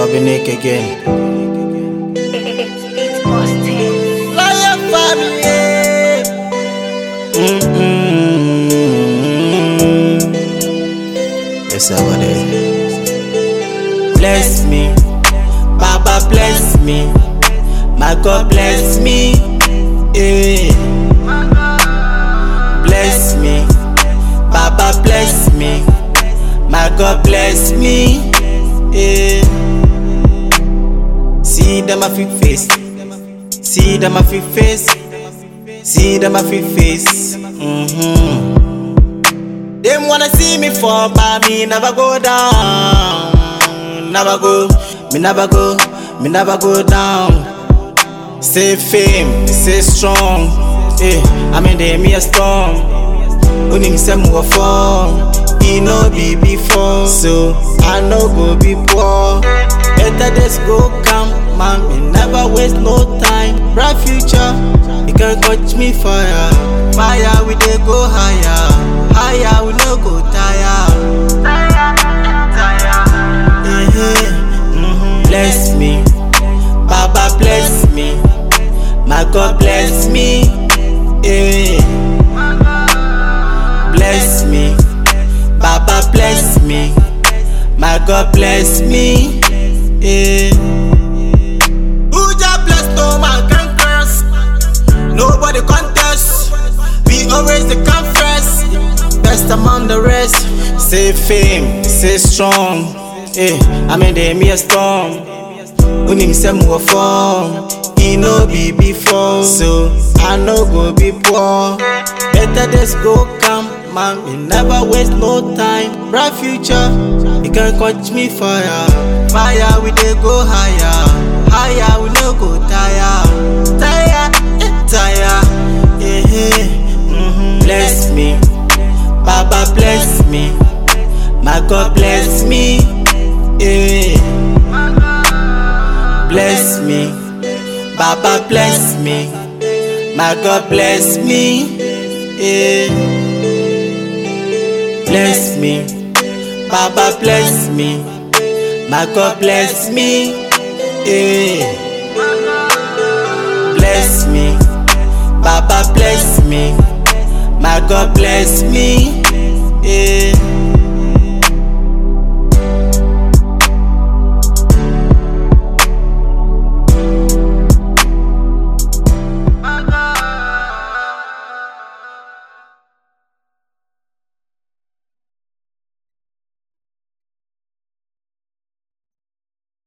Bobby again. It's Austin. Lion family. Yes, somebody. Bless me, Baba bless me, my God bless me. Bless me, Baba bless me, my God bless me. See them a fit face, see them a fit face, see them a fit face. Them wanna see me fall, but me never go down. Never go, me never go, me never go down. Stay fame, stay strong. I'm in the me a storm. When him say move form, he no be before, so I no go be poor. Better days go come, man. Me never waste no time. Bright future, you can catch me fire. Fire we dey go higher, higher we no go tire. Bless me, Baba bless me, my God bless me. Bless me, Baba bless me, my God bless me. Who just bless no man can curse, nobody contest. We always the come first, best among the rest. Stay fame, stay strong. I'm in the me a storm. When him say move form, he no be before, so I no go be poor. Better days go come, man. Me never waste no time. Bright future, you can catch me fire. Fire we dey go higher, higher we no go tire. Tire. Bless me, Baba bless me, my God bless me. Bless me, Baba bless me, my God bless me. Bless me, Baba bless me, my God bless me. Bless me, Baba bless me, my God bless me.